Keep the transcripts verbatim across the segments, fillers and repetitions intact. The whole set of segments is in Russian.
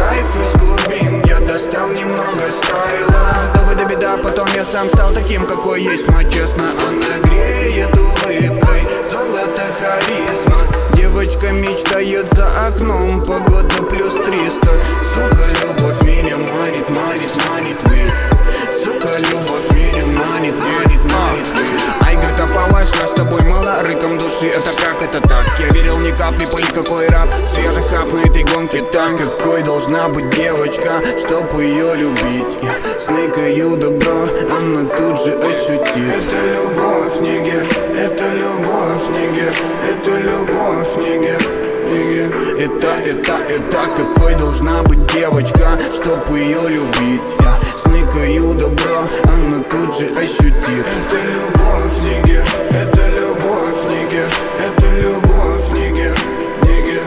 кайф из глубин. Я достал немного стайла. Давай до беда, потом я сам стал таким, какой есть. Мать честно, она греет улыбкой, золото харизма. Девочка мечтает за окном, погода плюс триста. Сука, любовь меня манит, манит, манит, манит. Сука, любовь меня манит, манит, манит, манит. Ай, говорит, опалась, нас с тобой мало рыком души. Это как, это так? Я верил ни капли, пыль, какой раб. Свежий хап на этой гонке так. Какой должна быть девочка, чтоб ее любить? Я сныкаю добро, она тут же ощутит. Это любовь, нигер, это любовь, нигер, это любовь, нигер, нигер. Это, это, это какой должна быть девочка, чтоб ее любить? Я сныкаю добро, она тут же ощутит. Это любовь, нигер, это любовь, нигер, это любовь, нигер, нигер.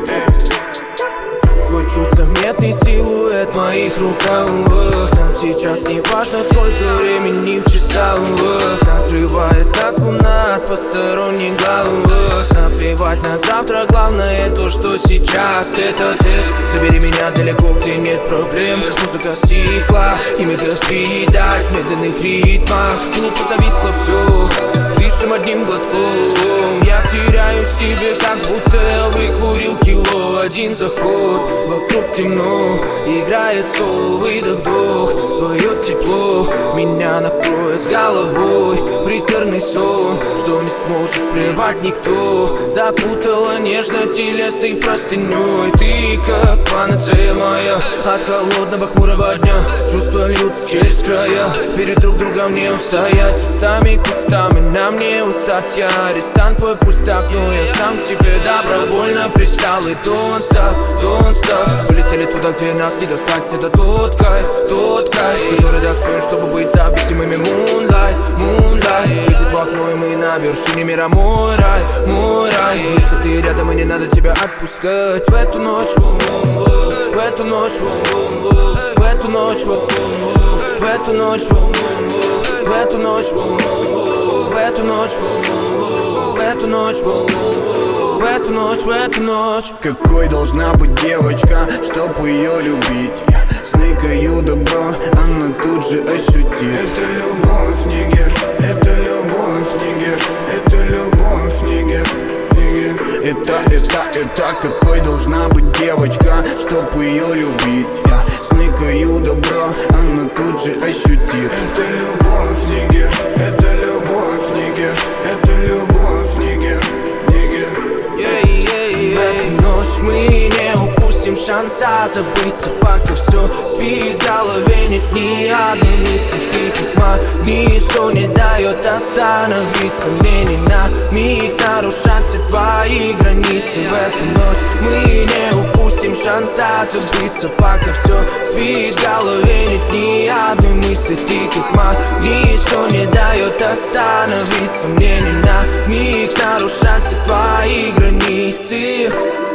Твой чуть заметный силуэт в моих рукавах. Нам сейчас не важно, сколько времени в часах. Накрывает нас луна от посторонних глаз. Наплевать на завтра, главное то, что сейчас. Это ты, забери меня далеко, где нет проблем. Музыка стихла, и мы передать в медленных ритмах. Минуту зависло все, дышим одним глотком. Я теряюсь в тебе, как будто я выкурил кило. Один заход, вокруг темно, играет сол, выдох, вдох. Твое тепло меня накроет с головой. Приторный сон, что не сможет прервать никто. Закутала нежно телесной простыней. Ты как панацея моя от холодного хмурого дня. Чувства льются через края, перед друг другом не устоять. Устами, кустами нам не устать. Я арестант, твой пустак, но я сам к тебе добровольно пристал. И don't stop, don't stop. Полетели туда, где нас не достать. Это тот кайф, тот кайф, который достоин, чтобы быть зависимыми. Moonlight, moonlight. Светит в окно, и мы на вершине мира. Мой рай, мой рай. Если ты рядом, и не надо тебя отпускать. В эту ночь, в эту ночь, в эту ночь, в эту ночь, в эту ночь, в эту ночь, в эту ночь, в эту ночь, в эту ночь. Какой должна быть девочка, чтоб ее любить? Я сныкаю добро, она тут же ощутит. Это любовь, нигер, это любовь, нигер, это любовь, нигер, нигер. Это, это, это какой должна быть девочка, чтоб ее любить? Я сныкаю добро, она тут же ощутит. Это любовь, нигер, это любовь, нигер, это любовь, нигер, нигер. В эту ночь мы не упустим шанса забыться, пока все спит в голове. Нет ни одной мысли, ты как магнит, что не дает остановиться. Мне не на миг нарушать все твои границы. В эту ночь мы не упустим шанса забыться, пока все спит в голове. Нет ни одной мысли, ты как магнит, что не дает остановиться. Мне не на миг нарушать все твои границы.